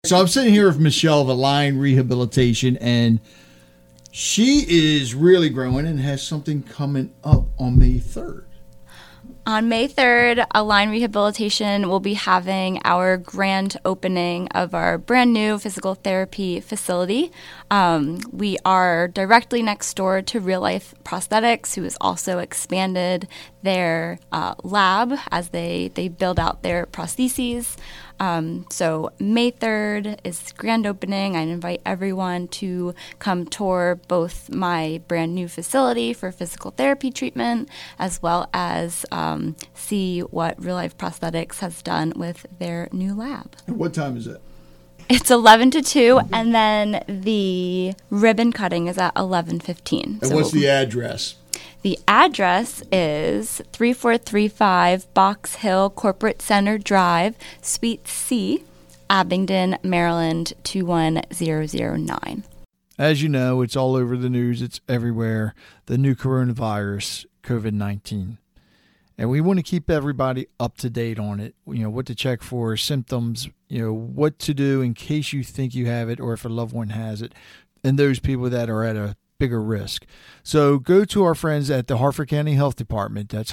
So I'm sitting here with Michelle of Align Rehabilitation, and she is really growing and has something coming up on May 3rd. On May 3rd, Align Rehabilitation will be having our grand opening of our brand new physical therapy facility. We are directly next door to Real Life Prosthetics, who has also expanded their lab as they build out their prostheses. So May 3rd is grand opening. I invite everyone to come tour both my brand new facility for physical therapy treatment, as well as see what Real Life Prosthetics has done with their new lab. And what time is it? It's 11 to 2, and then the ribbon cutting is at 11:15. And what's the address? The address is 3435 Box Hill Corporate Center Drive, Suite C, Abingdon, Maryland 21009. As you know, it's all over the news. It's everywhere. The new coronavirus, COVID-19. And we want to keep everybody up to date on it. You know, what to check for, symptoms, you know, what to do in case you think you have it or if a loved one has it, and those people that are at a bigger risk. So go to our friends at the Harford County Health Department. That's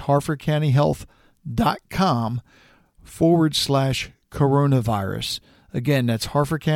harfordcountyhealth.com/coronavirus. Again, that's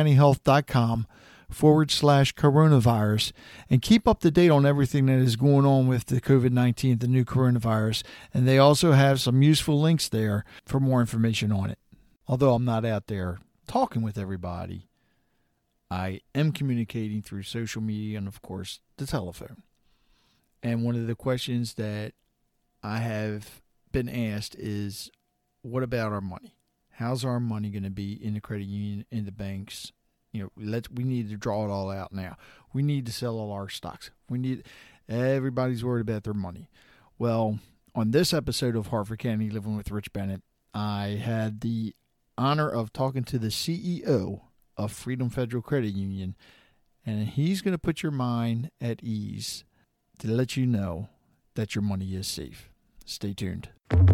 harfordcountyhealth.com/coronavirus, and keep up to date on everything that is going on with the COVID-19, the new coronavirus. And they also have some useful links there for more information on it. Although I'm not out there talking with everybody, I am communicating through social media and, of course, the telephone. And one of the questions that I have been asked is, what about our money? How's our money going to be in the credit union, in the banks? You know, we need to draw it all out now. We need to sell all our stocks. Everybody's worried about their money. Well, on this episode of Harford County Living with Rich Bennett, I had the honor of talking to the CEO of Freedom Federal Credit Union, and he's going to put your mind at ease to let you know that your money is safe. Stay tuned.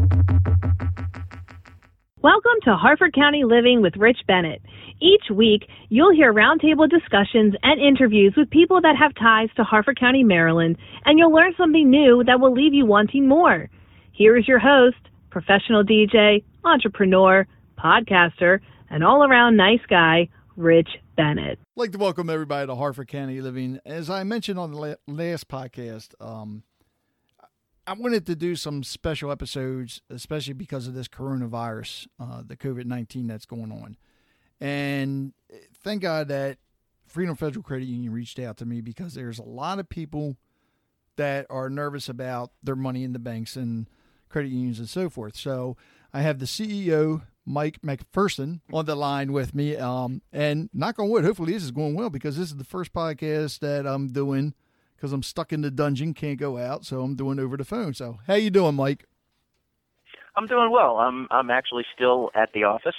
Welcome to Harford County Living with Rich Bennett. Each week, you'll hear roundtable discussions and interviews with people that have ties to Harford County, Maryland, and you'll learn something new that will leave you wanting more. Here is your host, professional DJ, entrepreneur, podcaster, and all-around nice guy, Rich Bennett. I'd like to welcome everybody to Harford County Living. As I mentioned on the last podcast, I wanted to do some special episodes, especially because of this coronavirus, the COVID-19 that's going on. And thank God that Freedom Federal Credit Union reached out to me, because there's a lot of people that are nervous about their money in the banks and credit unions and so forth. So I have the CEO, Mike McPherson, on the line with me. And knock on wood, hopefully this is going well, because this is the first podcast that I'm doing because I'm stuck in the dungeon, can't go out. So I'm doing over the phone. So how you doing, Mike? I'm doing well. I'm actually still at the office.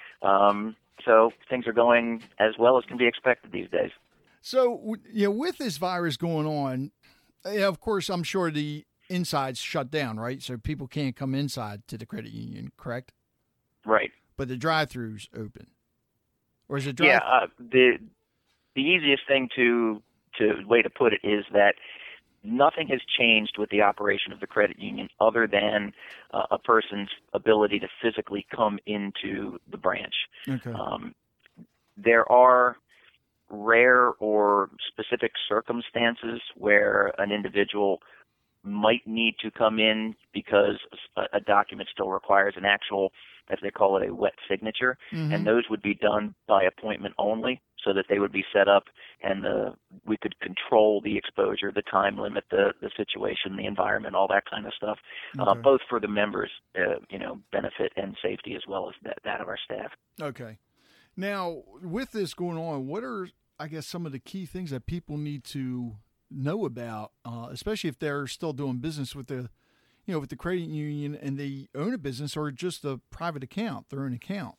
So things are going as well as can be expected these days. So, you know, with this virus going on, of course, I'm sure the inside's shut down, right? So people can't come inside to the credit union, correct? Right. But the drive-thru's open. Or is it the easiest thing way to put it is that nothing has changed with the operation of the credit union other than a person's ability to physically come into the branch. Okay. There are rare or specific circumstances where an individual might need to come in because a document still requires an actual, as they call it, a wet signature, and those would be done by appointment only, so that they would be set up and we could control the exposure, the time limit, the situation, the environment, all that kind of stuff, both for the members' benefit and safety, as well as that of our staff. Okay. Now, with this going on, what are, I guess, some of the key things that people need to know about, especially if they're still doing business with the credit union and they own a business or just a private account, their own account?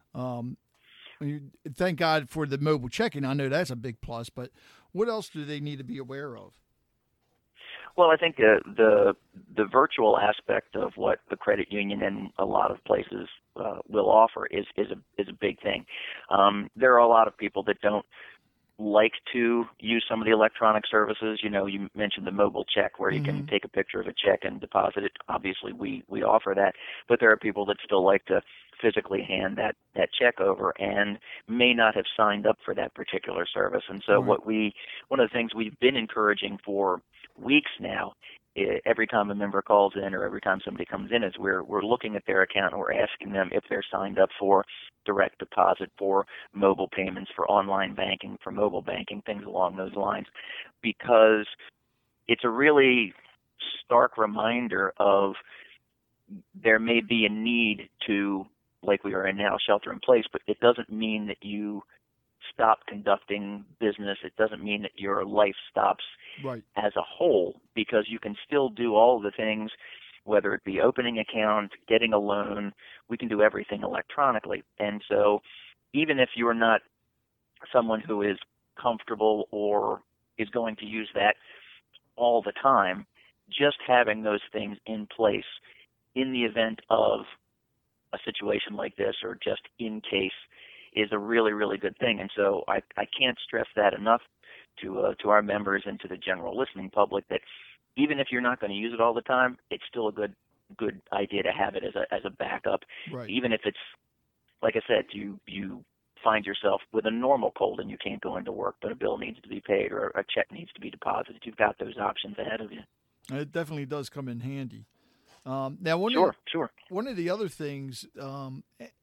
Thank God for the mobile checking. I know that's a big plus, but what else do they need to be aware of? Well, I think the virtual aspect of what the credit union and a lot of places will offer is a big thing. There are a lot of people that don't like to use some of the electronic services. You mentioned the mobile check where you can take a picture of a check and deposit it. Obviously, we offer that, but there are people that still like to physically hand that check over and may not have signed up for that particular service. And so one of the things we've been encouraging for weeks now, every time a member calls in or every time somebody comes in, is we're looking at their account and we're asking them if they're signed up for direct deposit, for mobile payments, for online banking, for mobile banking, things along those lines, because it's a really stark reminder of there may be a need to, like we are in now, shelter in place, but it doesn't mean that you stop conducting business. It doesn't mean that your life stops as a whole, because you can still do all of the things, whether it be opening account, getting a loan. We can do everything electronically. And so even if you're not someone who is comfortable or is going to use that all the time, just having those things in place in the event of a situation like this, or just in case, is a really, really good thing. And so I can't stress that enough to our members and to the general listening public, that even if you're not going to use it all the time, it's still a good idea to have it as a backup. Right. Even if it's, like I said, you find yourself with a normal cold and you can't go into work, but a bill needs to be paid or a check needs to be deposited. You've got those options ahead of you. It definitely does come in handy. Now, Sure. One of the other things, and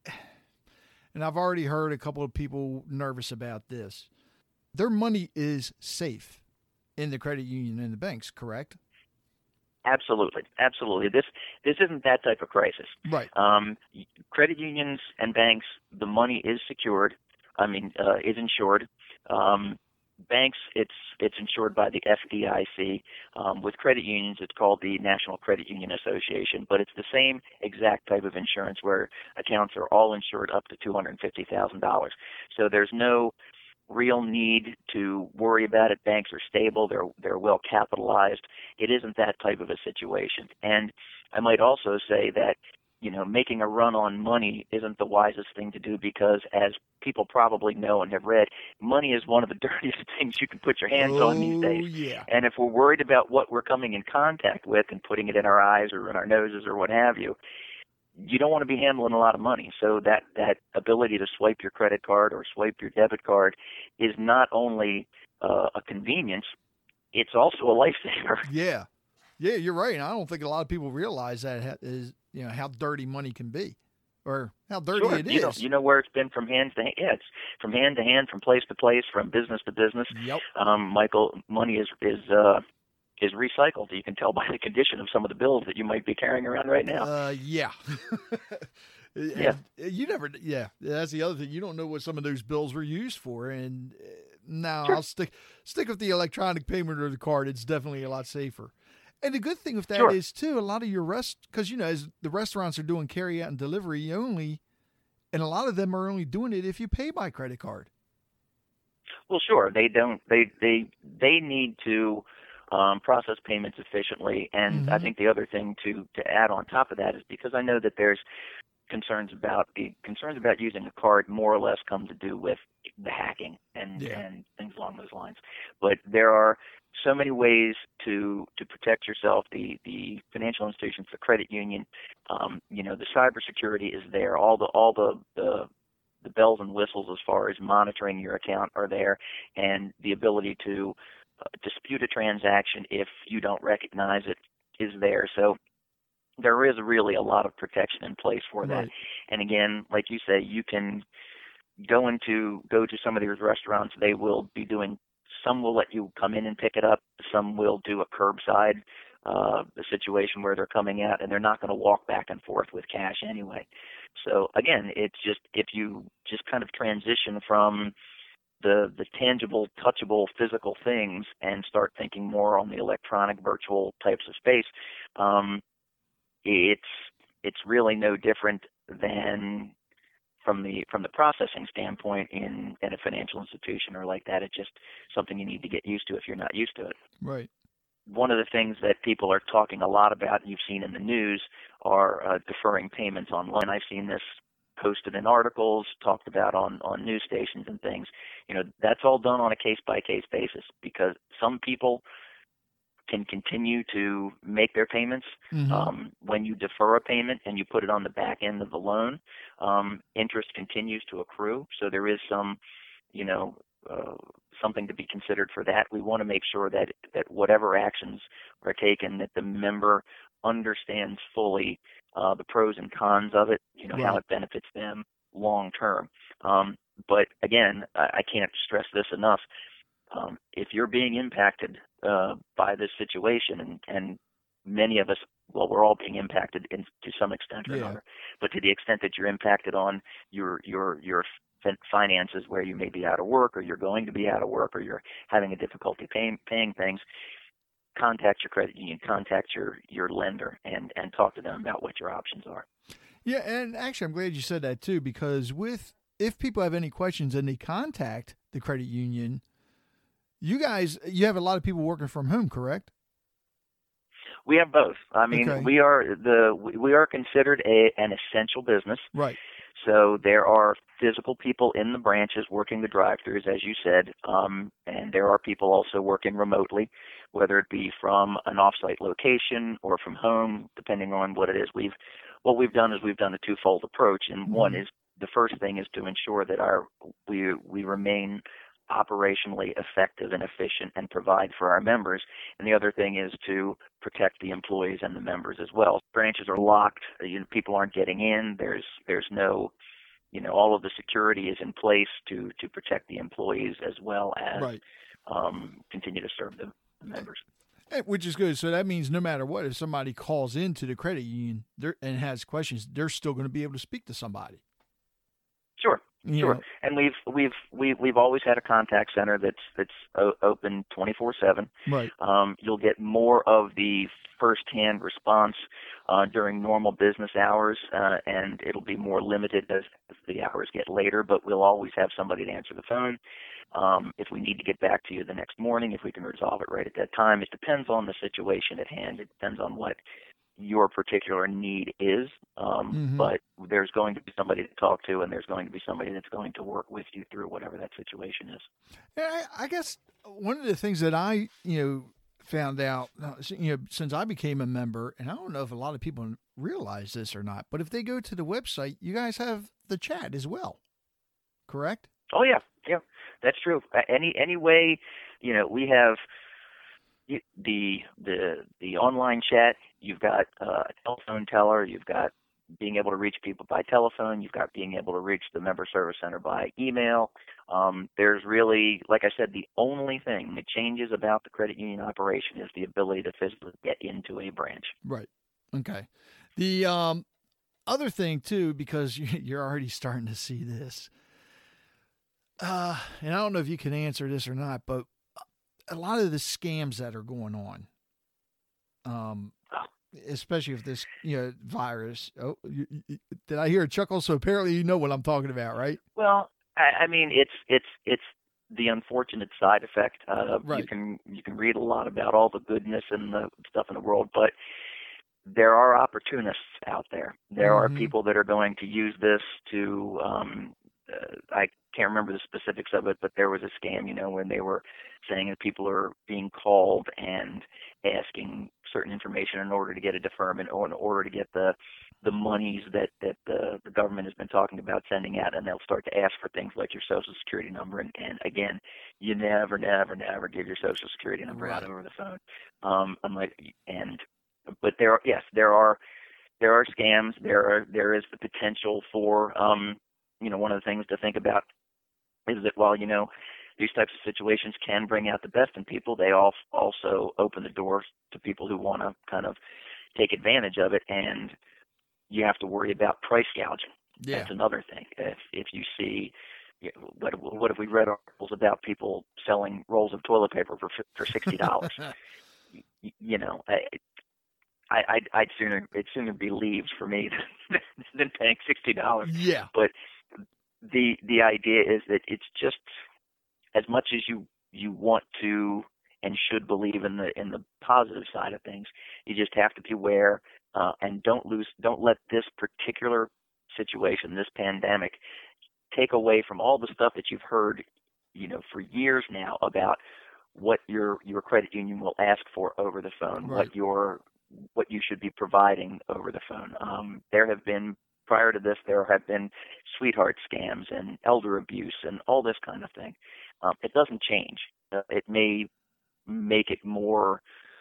I've already heard a couple of people nervous about this, their money is safe in the credit union and the banks, correct? Absolutely. This isn't that type of crisis. Right. Credit unions and banks, the money is secured. Is insured. Banks, it's insured by the FDIC. With credit unions, it's called the National Credit Union Association, but it's the same exact type of insurance where accounts are all insured up to $250,000. So there's no real need to worry about it. Banks are stable. They're well capitalized. It isn't that type of a situation. And I might also say that, making a run on money isn't the wisest thing to do, because, as people probably know and have read, money is one of the dirtiest things you can put your hands on these days. Yeah. And if we're worried about what we're coming in contact with and putting it in our eyes or in our noses or what have you, you don't want to be handling a lot of money. So that ability to swipe your credit card or swipe your debit card is not only a convenience, it's also a lifesaver. Yeah, you're right. And I don't think a lot of people realize that is, how dirty money can be, or how dirty it is. You know where it's been from hand to hand. Yeah, it's from hand to hand, from place to place, from business to business. Yep. Michael, money is recycled. You can tell by the condition of some of the bills that you might be carrying around right now. Yeah. Yeah. You never. Yeah, that's the other thing. You don't know what some of those bills were used for. And now Sure. I'll stick with the electronic payment or the card. It's definitely a lot safer. And the good thing with that is too, a lot of your because as the restaurants are doing carry out and delivery only, and a lot of them are only doing it if you pay by credit card. Well, sure. They don't. They need to process payments efficiently. And I think the other thing to add on top of that is, because I know that there's concerns about using a card more or less come to do with the hacking and things along those lines. But there are so many ways to protect yourself. The financial institutions, the credit union, the cybersecurity is there. All the bells and whistles as far as monitoring your account are there, and the ability to dispute a transaction if you don't recognize it is there. So there is really a lot of protection in place for that. Right. And again, like you say, you can go to some of these restaurants. They will be doing, some will let you come in and pick it up. Some will do a curbside situation where they're coming out and they're not going to walk back and forth with cash anyway. So again, it's just, if you just kind of transition from the tangible, touchable, physical things and start thinking more on the electronic, virtual types of space, it's really no different than from the processing standpoint in a financial institution or like that. It's just something you need to get used to if you're not used to it. Right. One of the things that people are talking a lot about, and you've seen in the news, are deferring payments online. I've seen this posted in articles, talked about on news stations and things. That's all done on a case-by-case basis, because some people can continue to make their payments. When you defer a payment and you put it on the back end of the loan, interest continues to accrue. So there is some, something to be considered for that. We want to make sure that whatever actions are taken, that the member understands fully the pros and cons of it, how it benefits them long term. But again, I can't stress this enough. If you're being impacted by this situation, and many of us, well, we're all being impacted to some extent or another, but to the extent that you're impacted on your finances, where you may be out of work, or you're going to be out of work, or you're having a difficulty paying things, contact your credit union, contact your lender, and talk to them about what your options are. Yeah, and actually, I'm glad you said that too, because if people have any questions and they contact the credit union, you have a lot of people working from home, correct? We have both. I mean, okay. we are considered an essential business. Right. So there are physical people in the branches working the drive-thrus, as you said, and there are people also working remotely, whether it be from an off-site location or from home, depending on what it is. What we've done is we've done a twofold approach, and one is, the first thing is to ensure that we remain operationally effective and efficient and provide for our members. And the other thing is to protect the employees and the members as well. Branches are locked. People aren't getting in. There's no, all of the security is in place to protect the employees as well as continue to serve the members. Which is good. So that means no matter what, if somebody calls into the credit union and has questions, they're still going to be able to speak to somebody. Sure. Sure, and we've always had a contact center that's open 24/7. Right. You'll get more of the firsthand response during normal business hours, and it'll be more limited as the hours get later. But we'll always have somebody to answer the phone. If we need to get back to you the next morning, if we can resolve it right at that time, it depends on the situation at hand. It depends on what your particular need is, but there's going to be somebody to talk to, and there's going to be somebody that's going to work with you through whatever that situation is. Yeah, I guess one of the things that I, found out, since I became a member, and I don't know if a lot of people realize this or not, but if they go to the website, you guys have the chat as well, correct? Oh yeah, that's true. Any way, we have the online chat. You've got a telephone teller. You've got being able to reach people by telephone. You've got being able to reach the member service center by email. There's really, like I said, the only thing that changes about the credit union operation is the ability to physically get into a branch. Right. Okay. The other thing too, because you're already starting to see this, and I don't know if you can answer this or not, but a lot of the scams that are going on, especially with this, virus. Oh, did I hear a chuckle? So apparently you know what I'm talking about, right? Well, I mean, it's the unfortunate side effect. Right. You can read a lot about all the goodness and the stuff in the world, but there are opportunists out there. There are people that are going to use this to. I can't remember the specifics of it, but there was a scam, when they were saying that people are being called and asking certain information in order to get a deferment or in order to get the monies that the government has been talking about sending out, and they'll start to ask for things like your Social Security number. And again, you never give your Social Security number out over the phone. But there are scams. There is the potential for one of the things to think about is that while, these types of situations can bring out the best in people, they also open the doors to people who want to kind of take advantage of it, and you have to worry about price gouging. Yeah. That's another thing. If you see, what if we read articles about people selling rolls of toilet paper for $60? I'd sooner be leaves for me than paying $60. Yeah. But the idea is that it's just, as much as you want to and should believe in the positive side of things, you just have to beware and don't let this particular situation, this pandemic, take away from all the stuff that you've heard, for years now about what your credit union will ask for over the phone, Right. what you should be providing over the phone. Prior to this, there have been sweetheart scams and elder abuse and all this kind of thing. It doesn't change. It may make it more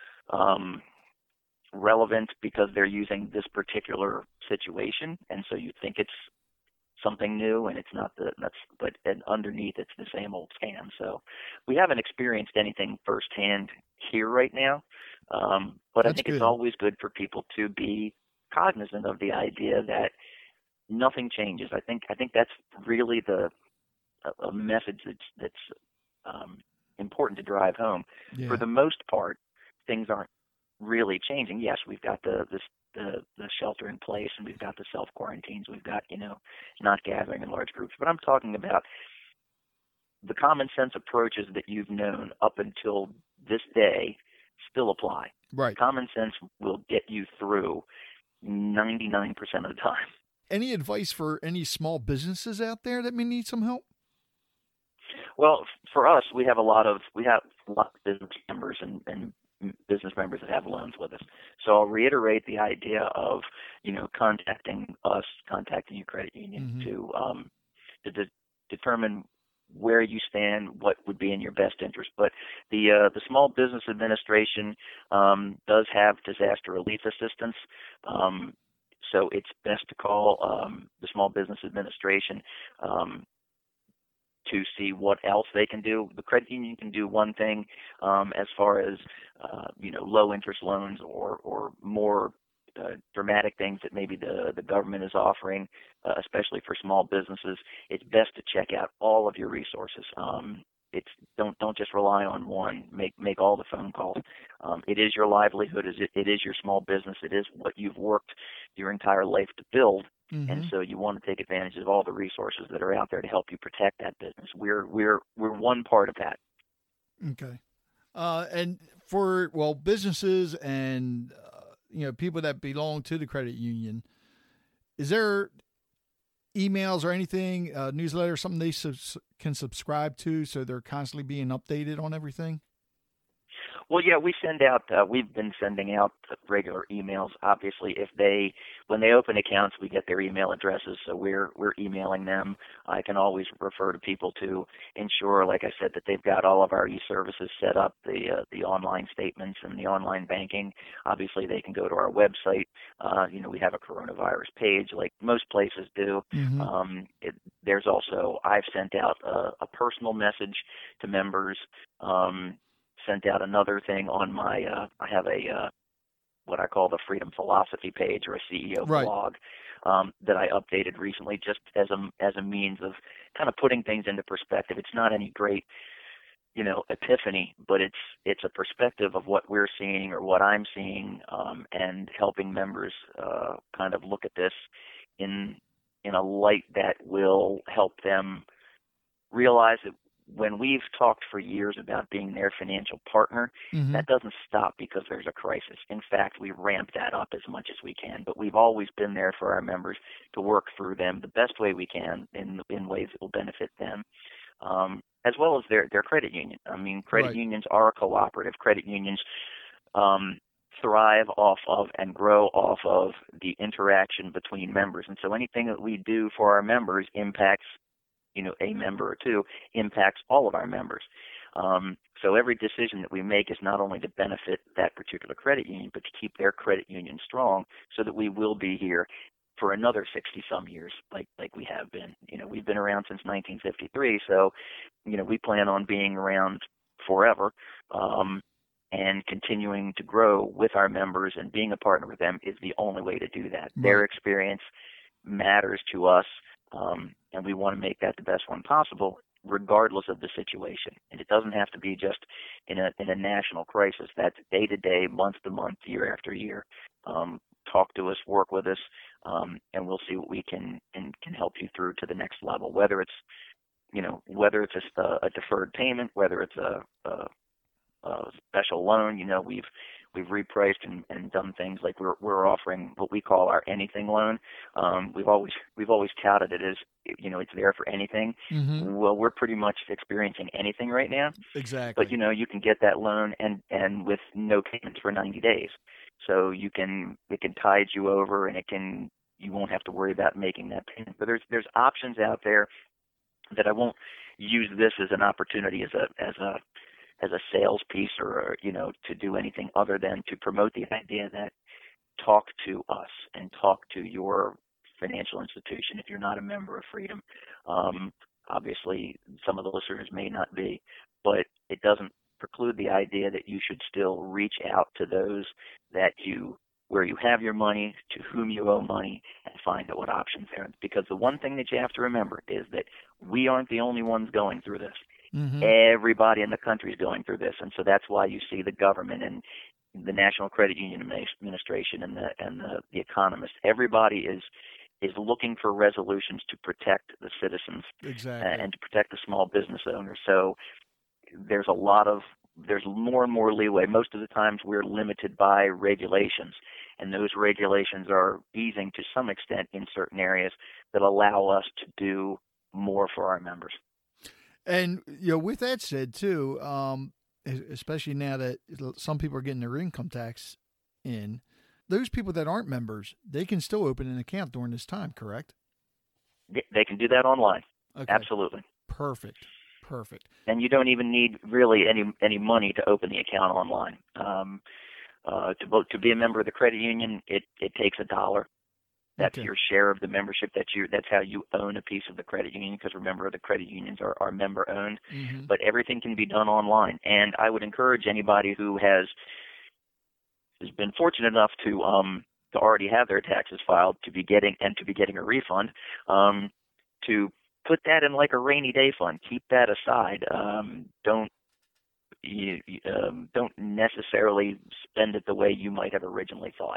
relevant because they're using this particular situation, and so you think it's something new, and it's not. But underneath, it's the same old scam. So we haven't experienced anything firsthand here right now, but I think good. It's always good for people to be cognizant of the idea that nothing changes. I think that's really a message that's important to drive home. Yeah. For the most part, things aren't really changing. Yes, we've got the shelter in place, and we've got the self quarantines. We've got not gathering in large groups. But I'm talking about the common sense approaches that you've known up until this day still apply. Right. Common sense will get you through 99% of the time. Any advice for any small businesses out there that may need some help? Well, for us, we have a lot of business members and business members that have loans with us. So I'll reiterate the idea of contacting us, contacting your credit union to determine where you stand, what would be in your best interest. But the Small Business Administration does have disaster relief assistance. So it's best to call the Small Business Administration to see what else they can do. The credit union can do one thing as far as low interest loans or more dramatic things that maybe the government is offering, especially for small businesses. It's best to check out all of your resources. Don't just rely on one. Make all the phone calls. It is your livelihood. It is your small business. It is what you've worked your entire life to build. And so you want to take advantage of all the resources that are out there to help you protect that business. We're one part of that. Okay. And for businesses and people that belong to the credit union, is there emails or anything, newsletter, something they can subscribe to so they're constantly being updated on everything? Well, yeah, we've been sending out regular emails. Obviously, when they open accounts, we get their email addresses, so we're emailing them. I can always refer to people to ensure, like I said, that they've got all of our e-services set up, the online statements and the online banking. Obviously, they can go to our website. We have a coronavirus page, like most places do. There's also, I've sent out a personal message to members. Sent out another thing on my I have a what I call the Freedom Philosophy page, or a CEO blog that I updated recently, just as a means of kind of putting things into perspective. It's not any great epiphany, but it's a perspective of what we're seeing or what I'm seeing, and helping members kind of look at this in a light that will help them realize that when we've talked for years about being their financial partner, that doesn't stop because there's a crisis. In fact, we ramp that up as much as we can, but we've always been there for our members to work through them the best way we can in ways that will benefit them, as well as their credit union. I mean, credit unions are cooperative. Credit unions thrive off of and grow off of the interaction between members. And so anything that we do for our members impacts a member or two, impacts all of our members. So every decision that we make is not only to benefit that particular credit union, but to keep their credit union strong so that we will be here for another 60-some years like we have been. We've been around since 1953, so, we plan on being around forever, and continuing to grow with our members and being a partner with them is the only way to do that. Their experience matters to us. And we want to make that the best one possible, regardless of the situation. And it doesn't have to be just in a national crisis. That's day to day, month to month, year after year. Talk to us, work with us, and we'll see what we can help you through to the next level. Whether it's just a deferred payment, whether it's a special loan. repriced and done things like we're offering what we call our anything loan. We've always touted it as, it's there for anything. Mm-hmm. Well, we're pretty much experiencing anything right now. Exactly. But you can get that loan and with no payments for 90 days. So it can tide you over, and you won't have to worry about making that payment. But there's options out there that I won't use this as an opportunity as a sales piece or to do anything other than to promote the idea that talk to us and talk to your financial institution if you're not a member of Freedom. Obviously, some of the listeners may not be, but it doesn't preclude the idea that you should still reach out to those where you have your money, to whom you owe money, and find out what options there are. Because the one thing that you have to remember is that we aren't the only ones going through this. Mm-hmm. Everybody in the country is going through this, and so that's why you see the government and the National Credit Union Administration and the economists. Everybody is looking for resolutions to protect the citizens. Exactly. And to protect the small business owners. So there's more and more leeway. Most of the times we're limited by regulations, and those regulations are easing to some extent in certain areas that allow us to do more for our members. And with that said too, especially now that some people are getting their income tax in, those people that aren't members, they can still open an account during this time, correct? They can do that online. Okay. Absolutely. Perfect. And you don't even need really any money to open the account online. To be a member of the credit union, it takes $1. That's your share of the membership. That's how you own a piece of the credit union, because remember, the credit unions are member owned. Mm-hmm. But everything can be done online. And I would encourage anybody who has been fortunate enough to already have their taxes filed to be getting a refund, to put that in like a rainy day fund. Keep that aside. Don't necessarily spend it the way you might have originally thought.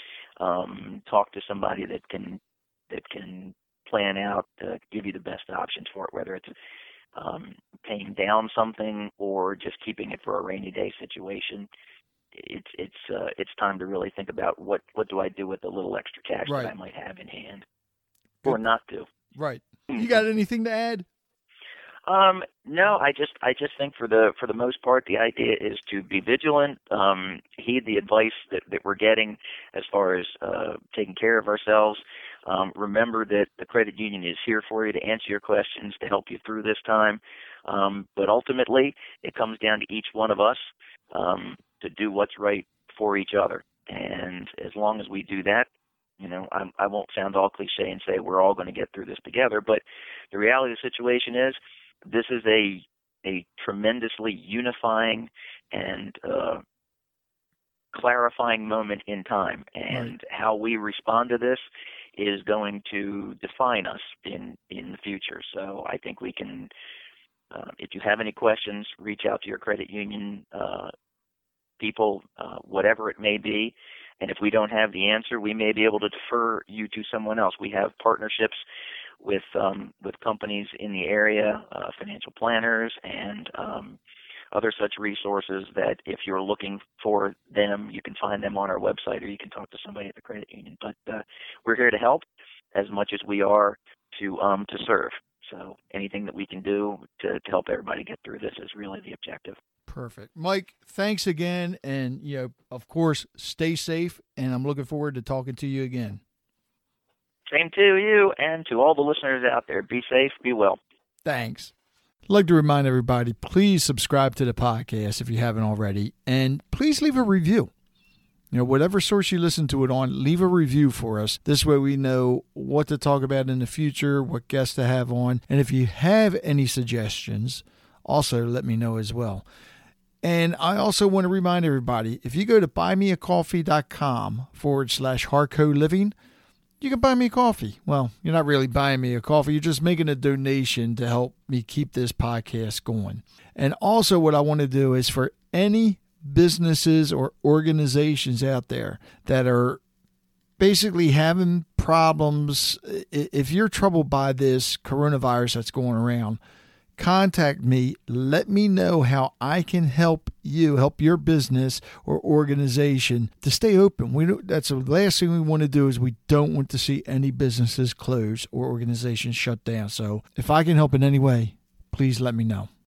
Talk to somebody that can plan out to give you the best options for it, whether it's paying down something or just keeping it for a rainy day situation. It's time to really think about what do I do with the little extra cash Right. that I might have in hand, or not do. Right. You got anything to add? No, I just think for the most part, the idea is to be vigilant, heed the advice that we're getting as far as taking care of ourselves. Remember that the credit union is here for you to answer your questions, to help you through this time. But ultimately, it comes down to each one of us to do what's right for each other. And as long as we do that, I won't sound all cliche and say we're all going to get through this together, but the reality of the situation is this is a tremendously unifying and clarifying moment in time, and Right. how we respond to this is going to define us in the future. So I think we can, if you have any questions, reach out to your credit union people, whatever it may be. And if we don't have the answer, we may be able to defer you to someone else. We have partnerships with companies in the area, financial planners, and other such resources that if you're looking for them, you can find them on our website, or you can talk to somebody at the credit union. But we're here to help as much as we are to serve. So anything that we can do to help everybody get through this is really the objective. Perfect. Mike, thanks again. And, of course, stay safe. And I'm looking forward to talking to you again. Same to you and to all the listeners out there. Be safe, be well. Thanks. I'd like to remind everybody, please subscribe to the podcast if you haven't already. And please leave a review. Whatever source you listen to it on, leave a review for us. This way we know what to talk about in the future, what guests to have on. And if you have any suggestions, also let me know as well. And I also want to remind everybody, if you go to buymeacoffee.com/Harco Living, you can buy me a coffee. Well, you're not really buying me a coffee. You're just making a donation to help me keep this podcast going. And also what I want to do is for any businesses or organizations out there that are basically having problems, if you're troubled by this coronavirus that's going around, contact me. Let me know how I can help you, help your business or organization to stay open. That's the last thing we want to do is we don't want to see any businesses close or organizations shut down. So if I can help in any way, please let me know.